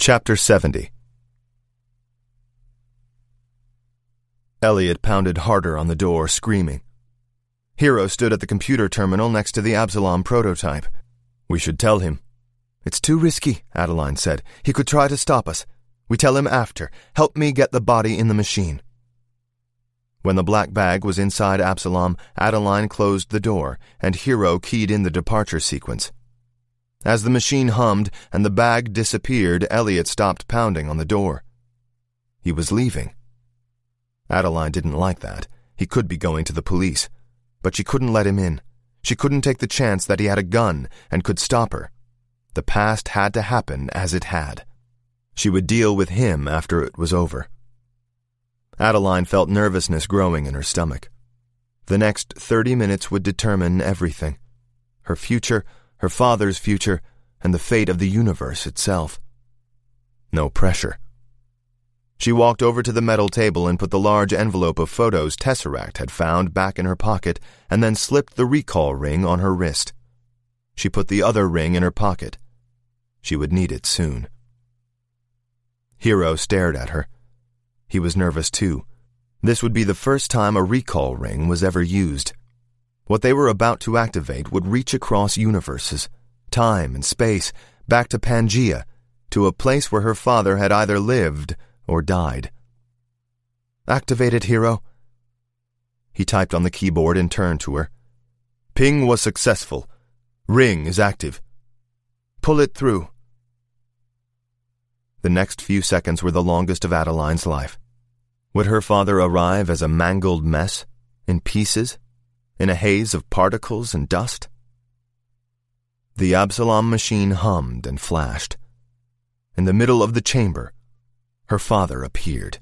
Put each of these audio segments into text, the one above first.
Chapter 70. Elliot pounded harder on the door, screaming. Hero stood at the computer terminal next to the Absalom prototype. "We should tell him." "It's too risky," Adeline said. "He could try to stop us. We tell him after. Help me get the body in the machine." When the black bag was inside Absalom, Adeline closed the door, and Hero keyed in the departure sequence. As the machine hummed and the bag disappeared, Elliot stopped pounding on the door. He was leaving. Adeline didn't like that. He could be going to the police. But she couldn't let him in. She couldn't take the chance that he had a gun and could stop her. The past had to happen as it had. She would deal with him after it was over. Adeline felt nervousness growing in her stomach. The next 30 minutes would determine everything. Her future, her father's future, and the fate of the universe itself. No pressure. She walked over to the metal table and put the large envelope of photos Tesseract had found back in her pocket and then slipped the recall ring on her wrist. She put the other ring in her pocket. She would need it soon. Hero stared at her. He was nervous too. This would be the first time a recall ring was ever used. What they were about to activate would reach across universes, time and space, back to Pangea, to a place where her father had either lived or died. "Activate it, Hero." He typed on the keyboard and turned to her. "Ping was successful. Ring is active. Pull it through." The next few seconds were the longest of Adeline's life. Would her father arrive as a mangled mess, in pieces, in a haze of particles and dust? The Absalom machine hummed and flashed. In the middle of the chamber, her father appeared.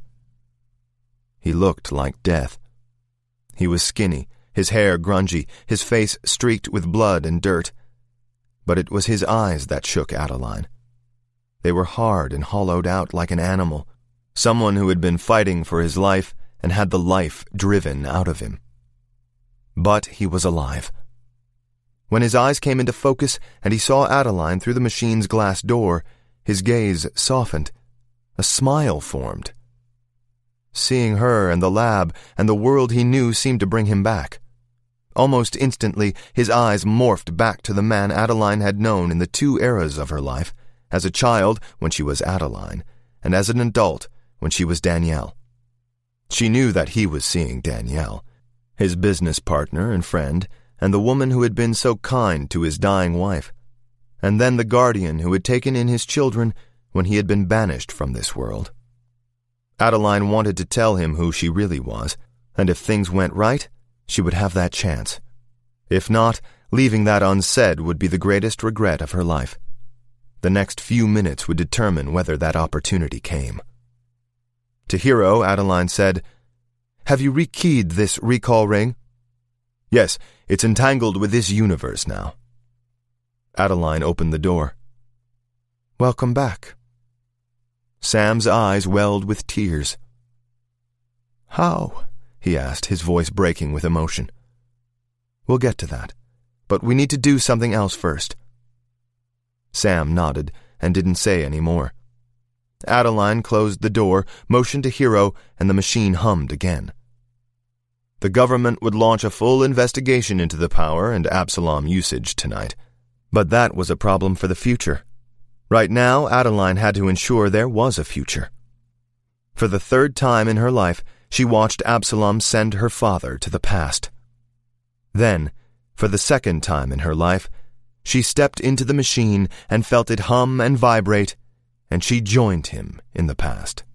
He looked like death. He was skinny, his hair grungy, his face streaked with blood and dirt. But it was his eyes that shook Adeline. They were hard and hollowed out like an animal, someone who had been fighting for his life and had the life driven out of him. But he was alive. When his eyes came into focus and he saw Adeline through the machine's glass door, his gaze softened. A smile formed. Seeing her and the lab and the world he knew seemed to bring him back. Almost instantly, his eyes morphed back to the man Adeline had known in the two eras of her life, as a child when she was Adeline, and as an adult when she was Danielle. She knew that he was seeing Danielle, his business partner and friend, and the woman who had been so kind to his dying wife, and then the guardian who had taken in his children when he had been banished from this world. Adeline wanted to tell him who she really was, and if things went right, she would have that chance. If not, leaving that unsaid would be the greatest regret of her life. The next few minutes would determine whether that opportunity came. To Hero, Adeline said, "Have you rekeyed this recall ring?" "Yes, it's entangled with this universe now." Adeline opened the door. "Welcome back." Sam's eyes welled with tears. "How?" he asked, his voice breaking with emotion. "We'll get to that, but we need to do something else first." Sam nodded and didn't say any more. Adeline closed the door, motioned to Hero, and the machine hummed again. The government would launch a full investigation into the power and Absalom usage tonight, but that was a problem for the future. Right now, Adeline had to ensure there was a future. For the third time in her life, she watched Absalom send her father to the past. Then, for the second time in her life, she stepped into the machine and felt it hum and vibrate, and she joined him in the past.